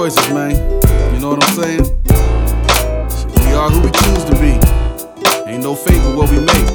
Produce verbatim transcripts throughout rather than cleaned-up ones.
choices, man. You know what I'm saying? Shit, we are who we choose to be. Ain't no fake with what we make.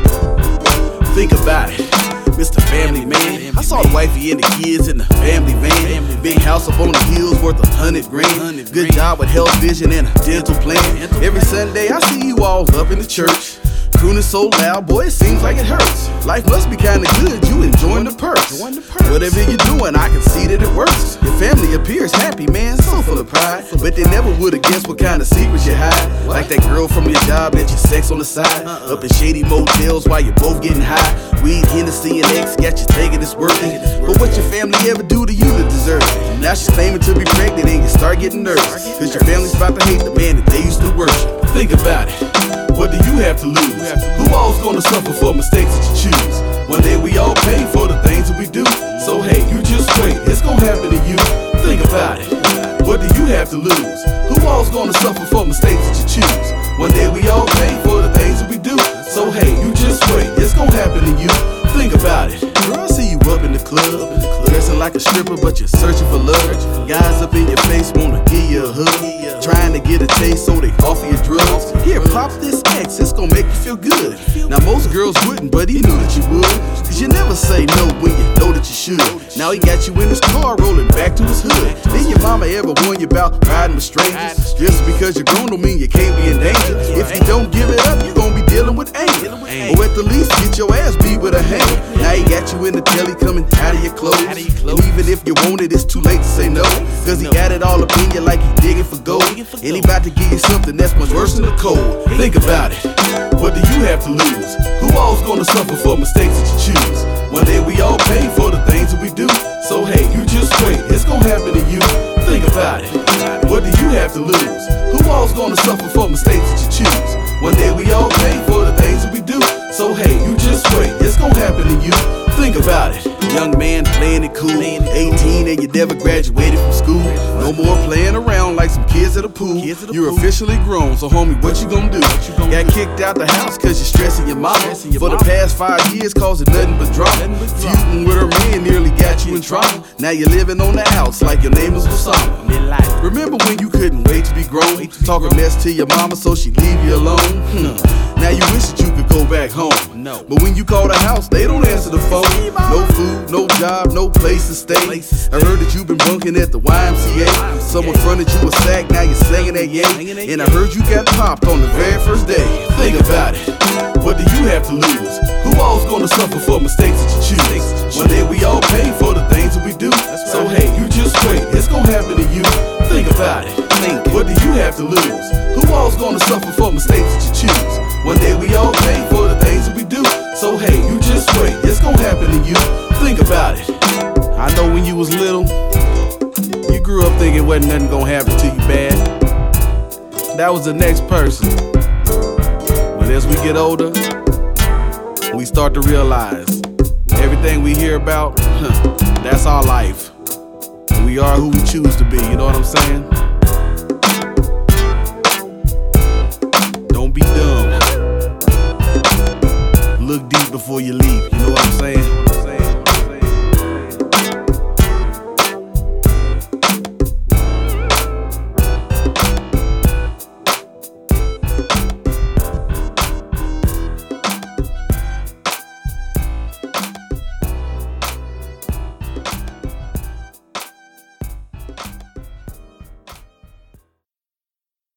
Think about it, Mister Family Man. I saw the wifey and the kids in the family van. Big house up on the hills worth a hundred grand. Good job with health, vision, and a dental plan. Every Sunday I see you all up in the church. Crooning so loud, boy, it seems like it hurts. Life must be kinda good, you enjoying the perks. Whatever you're doing, I can see that it works. Your family appears happy, man, so full of pride. But they never would've guessed what kind of secrets you hide. Like that girl from your job that you sex on the side. Up in shady motels while you're both getting high. Weed, Hennessy, and X got you thinking it's working. But what your family ever do to you to deserve it? Now she's claiming to be pregnant and you start getting nervous. Cause your family's about to hate the man that they used to worship. Think about it. What do you have to lose? Who all's gonna suffer for mistakes that you choose? One day we all pay for the things that we do. So hey, you just wait, it's gonna happen to you. Think about it. What do you have to lose? Who all's gonna suffer for mistakes that you choose? One day we all pay for the things that we do. So hey, you just wait, it's gonna happen to you. Think about it. Girl, I see you up in the club, dressing like a stripper, but you're searching for love. Guys up in your face wanna give you a hug, trying to get a taste so they offer you drugs. Here, pop this X, it's gonna make you feel good. Now most girls wouldn't, but he knew that you would. Cause you never say no when you know that you should. Now he got you in his car rolling back to his hood. Did your mama ever warn you about riding with strangers? Just because you're grown don't mean you can't be in danger. If you don't give it up, you're gonna be dealing with anger. Or at the least get your ass beat with a hanger. Now he got you in the telly coming out of your clothes. And even if you want it, it's too late to say no. Cause he got it all up in you like he digging for gold. And he about to give you something that's much worse than the cold. Think about it. What do you have to lose? Who all's gonna suffer for mistakes that you choose? One day we all pay for the things that we do. So hey, you just wait, it's gonna happen to you. Think about it. What do you have to lose? Who all's gonna suffer for mistakes that you choose? One day we all pay for the things that we do. So hey, you just wait, it's gonna happen to you. Think about it. Young man playing it cool, eighteen and you never graduated from school. No more playing around like some kids at a pool. You're officially grown, so homie, what you gonna do? Got kicked out the house cause you're stressing your mama. For the past five years causing nothing but drama. Feuding with her man nearly got you in trouble. Now you're living on the outs like your name is Osama. Remember when you couldn't wait to be grown? Talking mess to your mama so she'd leave you alone? Hmm. Now you wish that you could go back home. But when you call the house, they don't answer the phone. No food, no job, no place to stay. I heard that you've been bunking at the Y M C A. Someone fronted you a sack, now you're slinging that yay. And I heard you got popped on the very first day. Think about it. What do you have to lose? Who all's gonna suffer for mistakes that you choose? One day we all pay for the things that we do. So hey, you just wait, it's gonna happen to you. Think about it. What do you have to lose? Who all's gonna suffer for mistakes that you choose? One day we all pay for the things that we do. So hey, you just wait, it's gonna happen to you. Think about it. I know when you was little, you grew up thinking wasn't nothing gonna happen to you bad. That was the next person. But as we get older, we start to realize everything we hear about, huh, that's our life. And we are who we choose to be, you know what I'm saying? Don't be dumb. Look deep before you leave.